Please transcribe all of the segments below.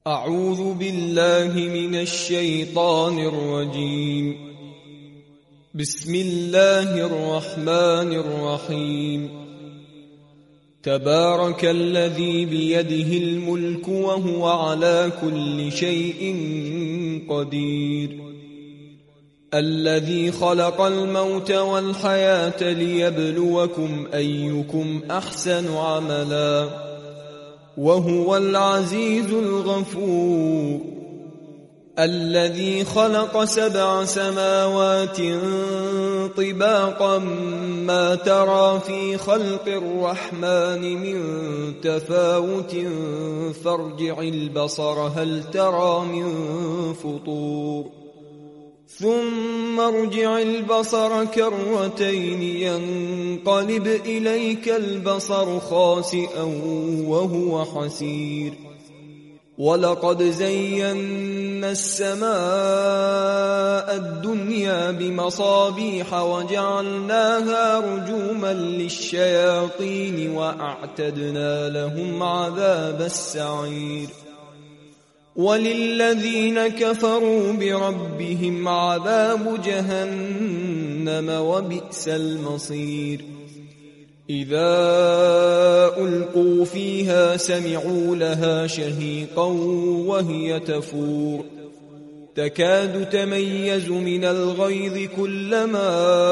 أعوذ بالله من الشيطان الرجيم. بسم الله الرحمن الرحيم. تبارك الذي بيده الملك وهو على كل شيء قدير. الذي خلق الموت والحياة ليبلوكم أيكم أحسن عملا وهو العزيز الغفور. الذي خلق 7 سماوات طباقا ما ترى في خلق الرحمن من تفاوت فارجع البصر هل ترى من فطور ثم ارجع البصر كرتين ينقلب إليك البصر خاسئا وهو حسير. ولقد زينا السماء الدنيا بمصابيح وجعلناها رجوما للشياطين وأعتدنا لهم عذاب السعير. وللذين كفروا بربهم عذاب جهنم وبئس المصير. إذا ألقوا فيها سمعوا لها شهيقا وهي تفور تكاد تميز من الغيظ كلما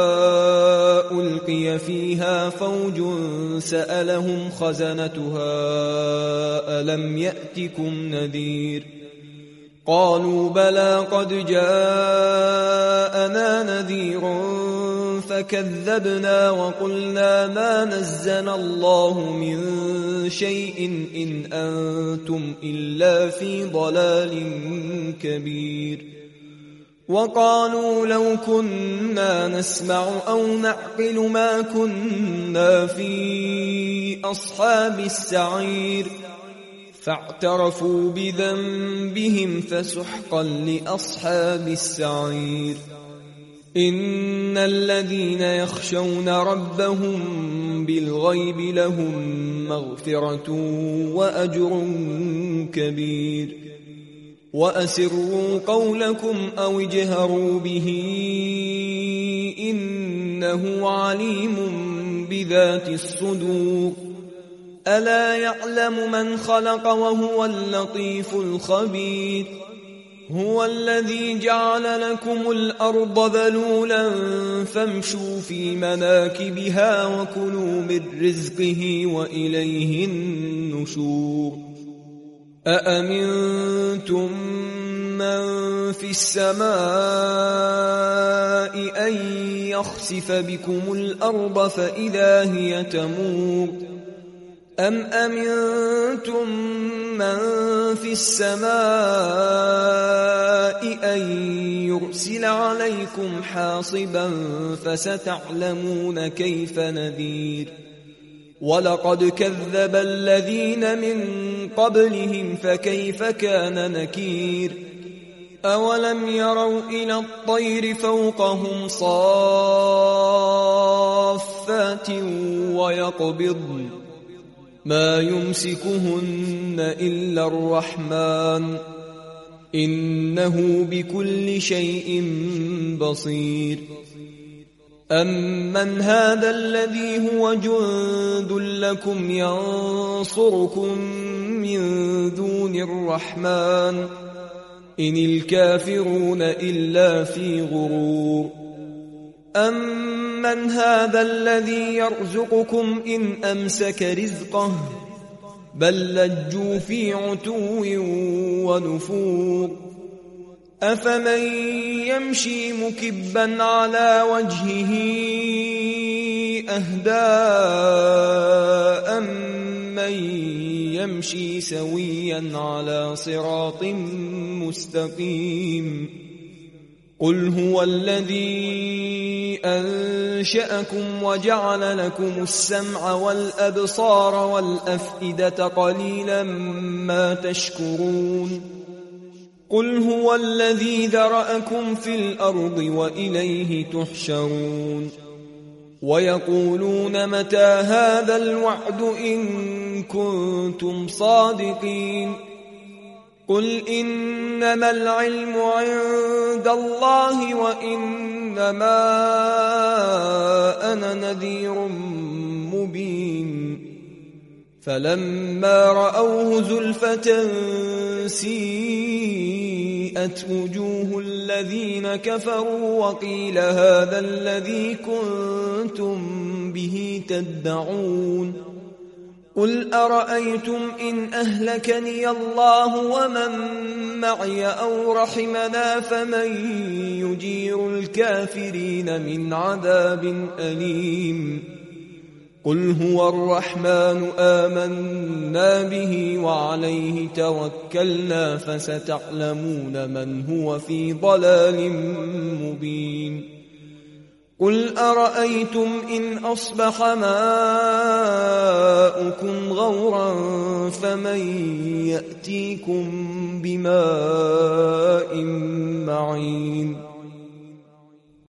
ألقي فيها فوج سألهم خزنتها ألم يأتكم نذير قالوا بلى قد جاءنا نذير فكذبنا وقلنا ما نزل الله من شيء إن أنتم إلا في ضلال كبير. وقالوا لو كنا نسمع أو نعقل ما كنا في أصحاب السعير فاعترفوا بذنبهم فسحقا لأصحاب السعير. إن الذين يخشون ربهم بالغيب لهم مغفرة وأجر كبير. وأسروا قولكم أو اجهروا به إنه عليم بذات الصدور. ألا يعلم من خلق وهو اللطيف الخبير. هو الذي جعل لكم الأرض ذلولا فامشوا في مناكبها وكلوا من رزقه وإليه النشور. أأمنتم من في السماء أن يخسف بكم الأرض فإذا هي تمور أم أمنتم من في السماء أن يرسل عليكم حاصبا فستعلمون كيف نذير. ولقد كذب الذين من قبلهم فكيف كان نكير. أولم يروا إلى الطير فوقهم صافات ويقبضن ما يمسكهن إلا الرحمن إنه بكل شيء بصير. أمن هذا الذي هو جند لكم ينصركم من دون الرحمن إن الكافرون إلا في غرور. أمن هذا الذي يرزقكم إن أمسك رزقه بل لجوا في عتو ونفور. أفمن يمشي مكبا على وجهه أهدى أمن يمشي سويا على صراط مستقيم. قل هو الذي أنشأكم وجعل لكم السمع والأبصار والأفئدة قليلا ما تشكرون. قل هو الذي ذرأكم في الأرض وإليه تحشرون. ويقولون متى هذا الوعد إن كنتم صادقين قل إنما العلم عند الله وإنما أنا نذير مبين فلما رأوه زلفة سيئت وجوه الذين كفروا وقيل هذا الذي كنتم به تدعون قل أرأيتم إن أهلكني الله ومن معي أو رحمنا فمن يجير الكافرين من عذاب أليم قل هو الرحمن آمنا به وعليه توكلنا فستعلمون من هو في ضلال مبين قل أرأيتم إن أصبح ماؤكم غورا فمن يأتيكم بماء معين